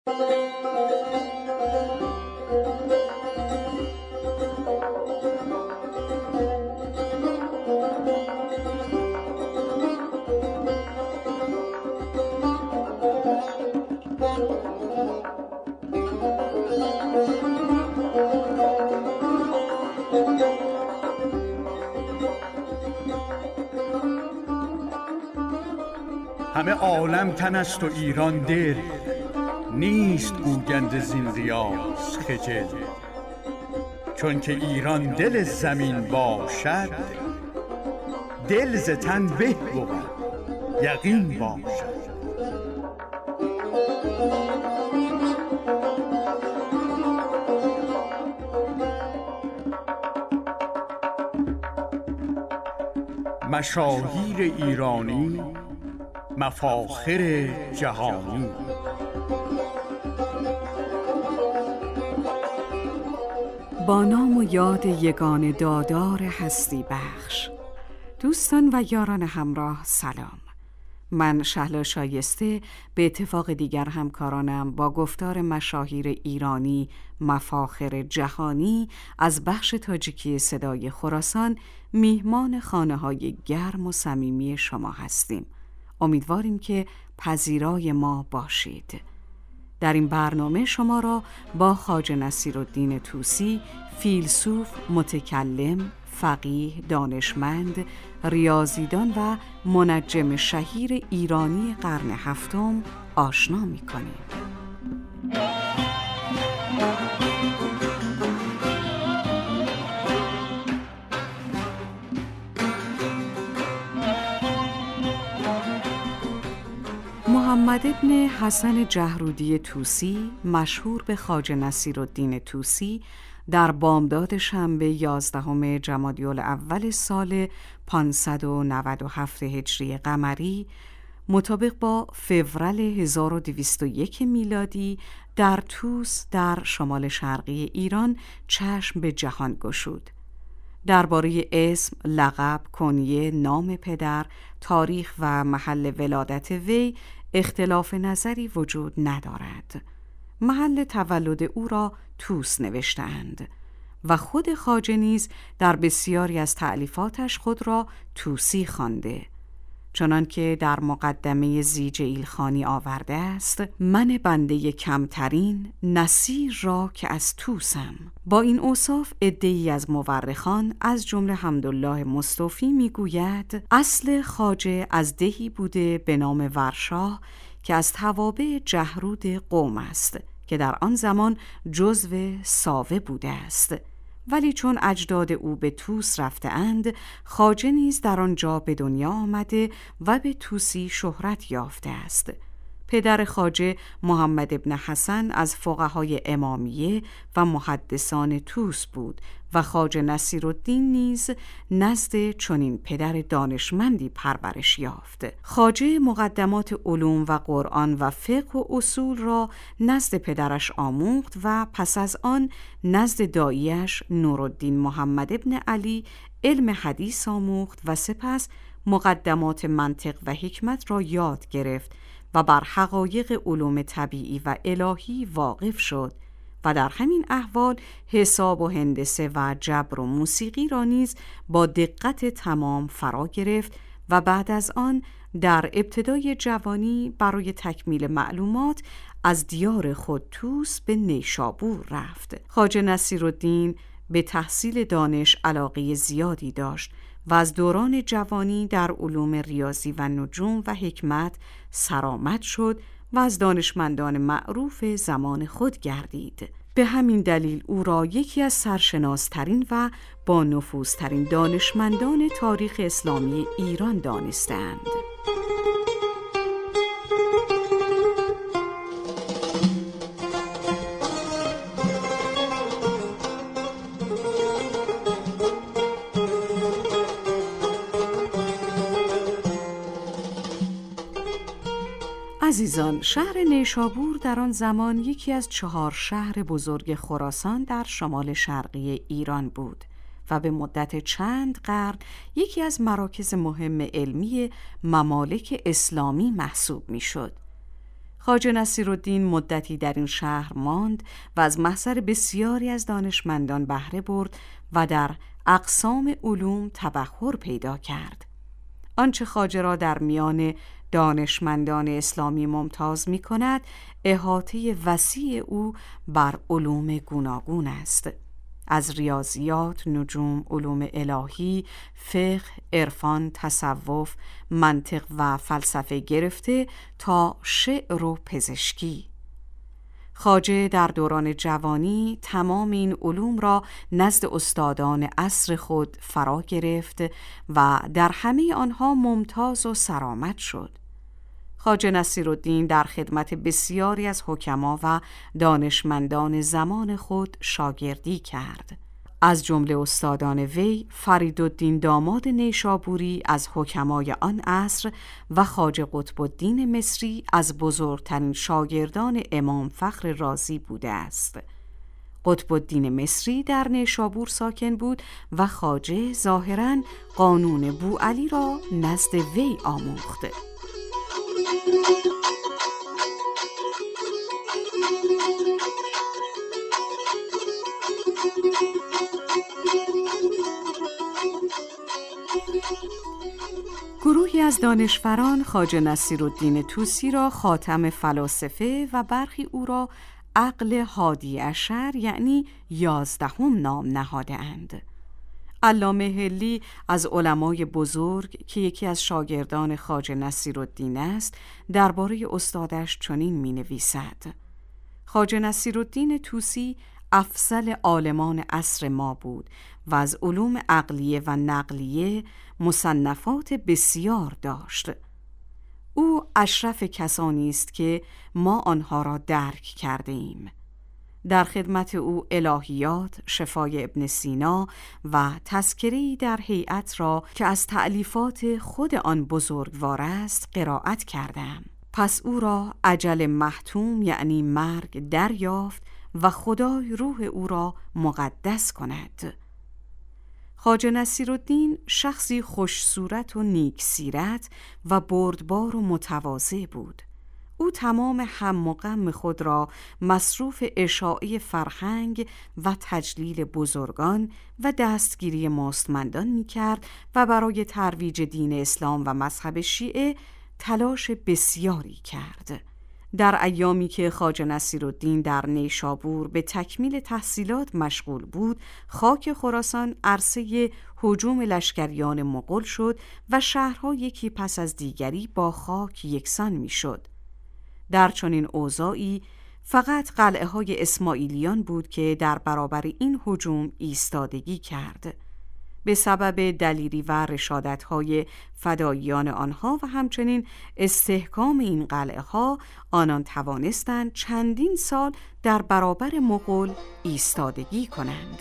همه عالم تن است و ایران دل، نیست گوینده زین ریاض خجل. چون که ایران دل زمین باشد، دل ز تن به بود یقین باشد. مشاهیر ایرانی، مفاخر جهانی. با نام و یاد یگان دادار هستی بخش. دوستان و یاران همراه سلام. من شهلا شایسته به اتفاق دیگر همکارانم با گفتار مشاهیر ایرانی مفاخر جهانی از بخش تاجیکی صدای خراسان میهمان خانه‌های گرم و صمیمی شما هستیم. امیدواریم که پذیرای ما باشید. در این برنامه شما را با خواجه نصیرالدین طوسی، فیلسوف، متکلم، فقیه، دانشمند، ریاضیدان و منجم شهیر ایرانی قرن هفتم آشنا می‌کنیم. محمد ابن حسن جهرودی طوسی، مشهور به خواجه نصیرالدین طوسی، در بامداد شنبه 11 جمادی الاول سال 597 هجری قمری مطابق با فوریه 1201 میلادی در طوس در شمال شرقی ایران چشم به جهان گشود. درباره اسم، لقب، کنیه، نام پدر، تاریخ و محل ولادت وی اختلاف نظری وجود ندارد. محل تولد او را طوس نوشتند و خود خواجه نیز در بسیاری از تألیفاتش خود را طوسی خوانده، چنانکه در مقدمه زیجیلخانی آورده است: من بنده کمترین، نصیر را که از طوسم. با این اوصاف عده‌ای از مورخان از جمله حمدالله مصطفی میگوید اصل خواجه از دهی بوده به نام ورشاه که از توابع جهرود قوم است که در آن زمان جزو ساوه بوده است، ولی چون اجداد او به طوس رفته اند، خواجه نیز در آنجا به دنیا آمده و به طوسی شهرت یافته است. پدر خواجه محمد ابن حسن از فقهای امامیه و محدثان طوس بود و خواجه نصیرالدین نیز نزد چنین پدر دانشمندی پرورش یافت. خواجه مقدمات علوم و قرآن و فقه و اصول را نزد پدرش آموخت و پس از آن نزد داییش نورالدین محمد ابن علی علم حدیث آموخت و سپس مقدمات منطق و حکمت را یاد گرفت و بر حقایق علوم طبیعی و الهی واقف شد و در همین احوال حساب و هندسه و جبر و موسیقی را نیز با دقت تمام فرا گرفت و بعد از آن در ابتدای جوانی برای تکمیل معلومات از دیار خود طوس به نیشابور رفت. خواجه نصیرالدین به تحصیل دانش علاقه زیادی داشت و از دوران جوانی در علوم ریاضی و نجوم و حکمت سرآمد شد و از دانشمندان معروف زمان خود گردید. به همین دلیل او را یکی از سرشناسترین و با نفوذترین دانشمندان تاریخ اسلامی ایران دانستند. عزیزان، شهر نیشابور در آن زمان یکی از 4 شهر بزرگ خراسان در شمال شرقی ایران بود و به مدت چند قرن یکی از مراکز مهم علمی ممالک اسلامی محسوب می شد. خواجه نصیرالدین مدتی در این شهر ماند و از محضر بسیاری از دانشمندان بهره برد و در اقسام علوم تبحر پیدا کرد. آنچه خواجه را در میان دانشمندان اسلامی ممتاز می کند، احاطه وسیع او بر علوم گوناگون است. از ریاضیات، نجوم، علوم الهی، فقه، عرفان، تصوف، منطق و فلسفه گرفته تا شعر و پزشکی. خواجه در دوران جوانی تمام این علوم را نزد استادان عصر خود فرا گرفت و در همه آنها ممتاز و سرآمد شد. خواجه نصیرالدین در خدمت بسیاری از حکما و دانشمندان زمان خود شاگردی کرد. از جمله استادان وی فریدالدین داماد نیشابوری از حکمای آن عصر و خواجه قطب الدین مصری از بزرگترین شاگردان امام فخر رازی بوده است. قطب الدین مصری در نیشابور ساکن بود و خواجه ظاهراً قانون بوعلی را نزد وی آموخت. گروهی از دانشوران خواجه نصیرالدین طوسی را خاتم فلاسفه و برخی او را عقل هادی عشر یعنی 11 نام نهاده اند. علامه حلی از علمای بزرگ که یکی از شاگردان خواجه نصیرالدین است درباره استادش چنین می نویسد: خواجه نصیرالدین طوسی افضل عالمان عصر ما بود و از علوم عقلیه و نقلیه مصنفات بسیار داشت. او اشرف کسانی است که ما آنها را درک کرده ایم. در خدمت او الهیات، شفای ابن سینا و تذکره‌ای در هیئت را که از تألیفات خود آن بزرگوار است قرائت کردم. پس او را اجل محتوم یعنی مرگ دریافت و خدای روح او را مقدس کند. خواجه نصیرالدین شخصی خوش صورت و نیک سیرت و بردبار و متواضع بود. او تمام هم و غم خود را مصروف اشاعه فرهنگ و تجلیل بزرگان و دستگیری مستمندان می کرد و برای ترویج دین اسلام و مذهب شیعه تلاش بسیاری کرد. در ایامی که خواجه نصیرالدین در نیشابور به تکمیل تحصیلات مشغول بود، خاک خراسان عرصه هجوم لشکریان مغول شد و شهرها یکی پس از دیگری با خاک یکسان می شد. در چنین اوضاعی فقط قلعه های اسماعیلیان بود که در برابر این هجوم ایستادگی کرد. به سبب دلیری و رشادت‌های فداییان آنها و همچنین استحکام این قلعه ها آنان توانستند چندین سال در برابر مغول ایستادگی کنند.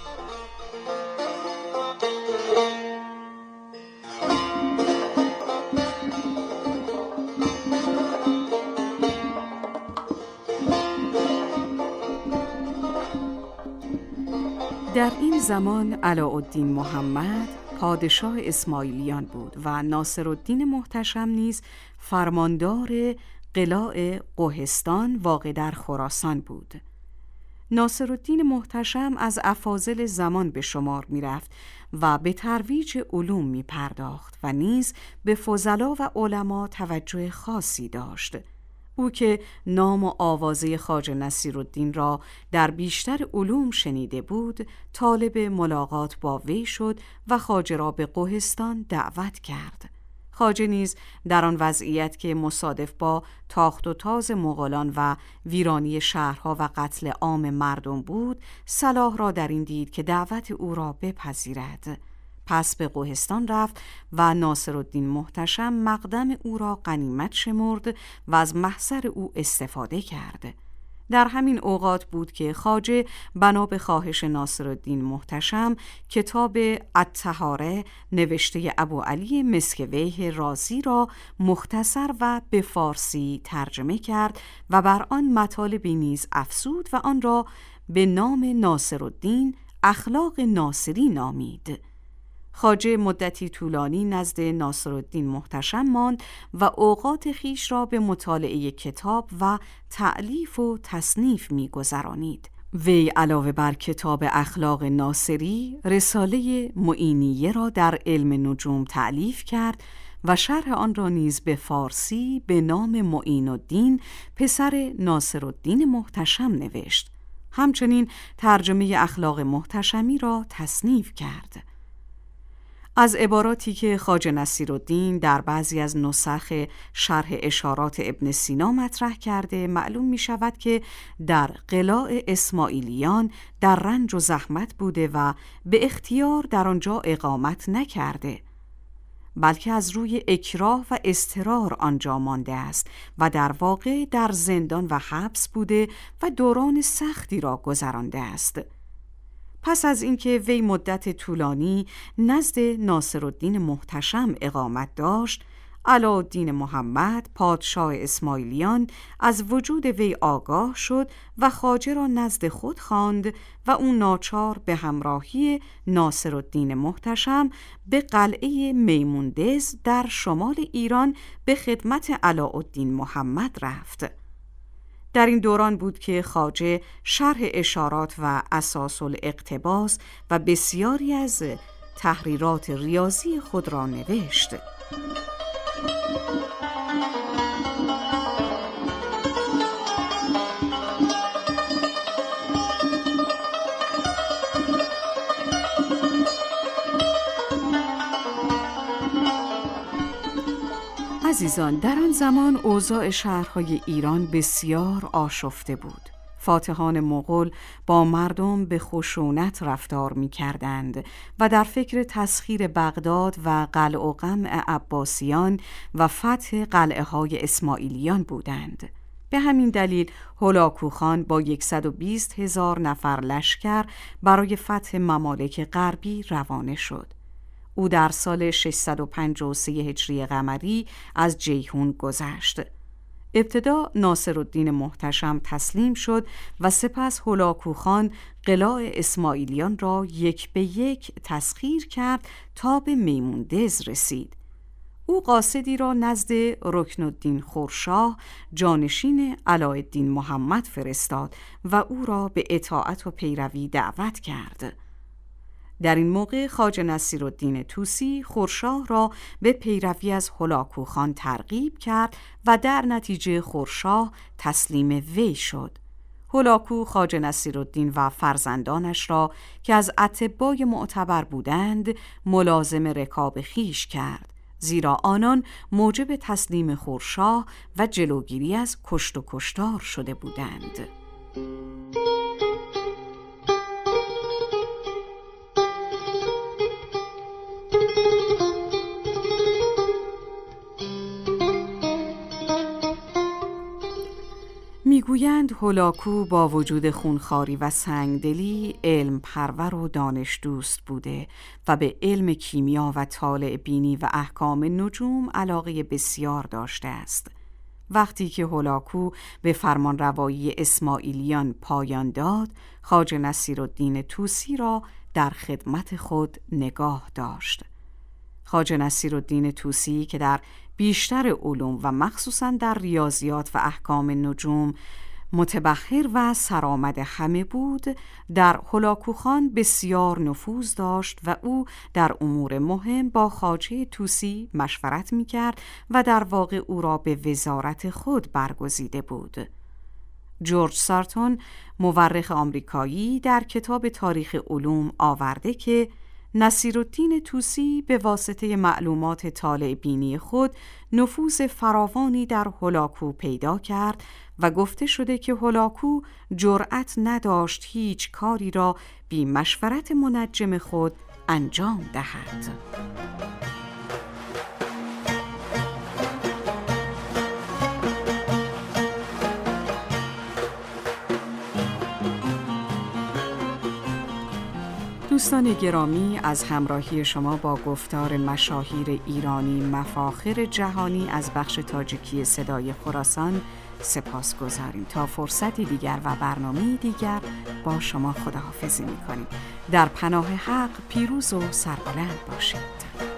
در این زمان علاءالدین محمد پادشاه اسماعیلیان بود و ناصرالدین محتشم نیز فرماندار قلاع قهستان واقع در خراسان بود. ناصرالدین محتشم از افاضل زمان به شمار می رفت و به ترویج علوم می پرداخت و نیز به فضلا و علما توجه خاصی داشت. او که نام و آوازه خواجه نصیرالدین را در بیشتر علوم شنیده بود، طالب ملاقات با وی شد و خواجه را به قهستان دعوت کرد. خواجه نیز در آن وضعیت که مصادف با تاخت و تاز مغولان و ویرانی شهرها و قتل عام مردم بود، صلاح را در این دید که دعوت او را بپذیرد. پس به قهستان رفت و ناصرالدین محتشم مقدم او را غنیمت شمرد و از محضر او استفاده کرد. در همین اوقات بود که خواجه بنا به خواهش ناصرالدین محتشم کتاب الطهاره نوشته ابوعلی مسکویه رازی را مختصر و به فارسی ترجمه کرد و بر آن مطالبی نیز افزود و آن را به نام ناصرالدین اخلاق ناصری نامید. خواجه مدتی طولانی نزد ناصرالدین محتشم ماند و اوقات خیش را به مطالعه کتاب و تألیف و تصنیف می‌گذرانید. وی علاوه بر کتاب اخلاق ناصری، رساله معینیه را در علم نجوم تألیف کرد و شرح آن را نیز به فارسی به نام معین الدین پسر ناصرالدین محتشم نوشت. همچنین ترجمه اخلاق محتشمی را تصنیف کرد. از عباراتی که خواجه نصیرالدین در بعضی از نسخ شرح اشارات ابن سینا مطرح کرده معلوم می شود که در قلاع اسماعیلیان در رنج و زحمت بوده و به اختیار در آنجا اقامت نکرده، بلکه از روی اکراه و اضطرار آنجا مانده است و در واقع در زندان و حبس بوده و دوران سختی را گذرانده است. پس از اینکه وی مدت طولانی نزد ناصرالدین محتشم اقامت داشت، علاءالدین محمد پادشاه اسماعیلیان از وجود وی آگاه شد و خواجه را نزد خود خواند و او ناچار به همراهی ناصرالدین محتشم به قلعه میموندز در شمال ایران به خدمت علاءالدین محمد رفت. در این دوران بود که خواجه شرح اشارات و اساس الاقتباس و بسیاری از تحریرات ریاضی خود را نوشت. عزیزان، در آن زمان اوضاع شهرهای ایران بسیار آشفته بود. فاتحان مغول با مردم به خشونت رفتار می کردند و در فکر تسخیر بغداد و قلع و قمع عباسیان و فتح قلعه های اسماعیلیان بودند. به همین دلیل هولاکو خان با 120,000 نفر لشکر برای فتح ممالک غربی روانه شد. او در سال 653 هجری قمری از جیحون گذشت. ابتدا ناصرالدین محتشم تسلیم شد و سپس هولاکو خان قلاع اسماعیلیان را یک به یک تسخیر کرد تا به میموندز رسید. او قاصدی را نزد رکنالدین خورشاه جانشین علاءالدین محمد فرستاد و او را به اطاعت و پیروی دعوت کرد. در این موقع خواجه نصیرالدین طوسی خورشاه را به پیروی از هولاکو خان ترغیب کرد و در نتیجه خورشاه تسلیم وی شد. هولاکو خواجه نصیرالدین و فرزندانش را که از اتباع معتبر بودند ملازم رکاب خیش کرد، زیرا آنان موجب تسلیم خورشاه و جلوگیری از کشت و کشتار شده بودند. میگویند هولاکو با وجود خونخواری و سنگدلی علم پرور و دانش دوست بوده و به علم کیمیا و طالع بینی و احکام نجوم علاقه بسیار داشته است. وقتی که هولاکو به فرمان روایی اسماعیلیان پایان داد، خواجه نصیرالدین طوسی را در خدمت خود نگاه داشت. خواجه نصیرالدین طوسی که در بیشتر علوم و مخصوصاً در ریاضیات و احکام نجوم متبحر و سرآمد همه بود، در هولاکو خان بسیار نفوذ داشت و او در امور مهم با خواجه طوسی مشورت می‌کرد و در واقع او را به وزارت خود برگزیده بود. جورج سارتون مورخ آمریکایی در کتاب تاریخ علوم آورده که نصیرالدین طوسی به واسطه معلومات طالع بینی خود نفوذ فراوانی در هولاکو پیدا کرد و گفته شده که هولاکو جرأت نداشت هیچ کاری را بی مشورت منجم خود انجام دهد. دوستان گرامی، از همراهی شما با گفتار مشاهیر ایرانی مفاخر جهانی از بخش تاجیکی صدای خراسان سپاسگزاریم. تا فرصتی دیگر و برنامه دیگر با شما خداحافظی می‌کنیم. در پناه حق پیروز و سربلند باشید.